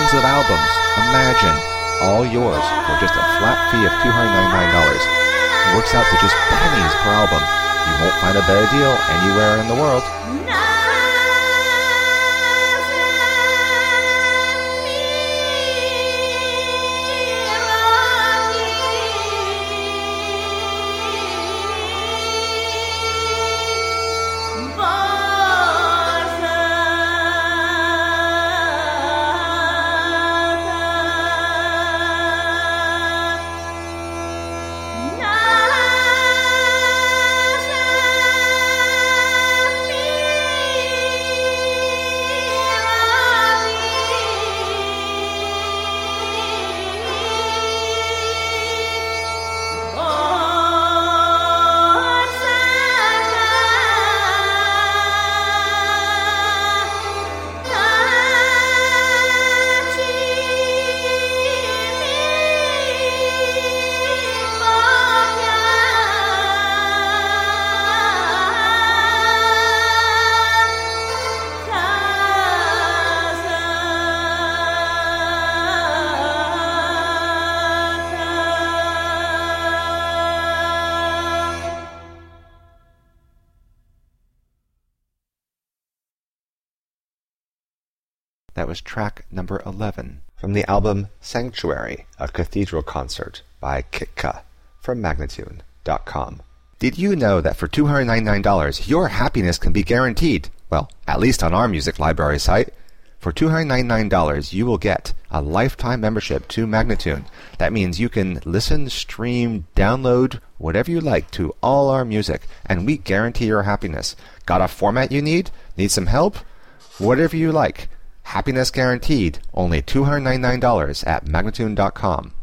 thousands of albums. Imagine, all yours for just a flat fee of $299. It works out to just pennies per album. You won't find a better deal anywhere in the world. That was track number 11 from the album Sanctuary, a Cathedral Concert by Kitka from Magnatune.com. Did you know that for $299 your happiness can be guaranteed? Well, at least on our music library site. For $299 you will get a lifetime membership to Magnatune. That means you can listen, stream, download, whatever you like to all our music, and we guarantee your happiness. Got a format you need? Need some help? Whatever you like. Happiness guaranteed. Only $299 at Magnatune.com.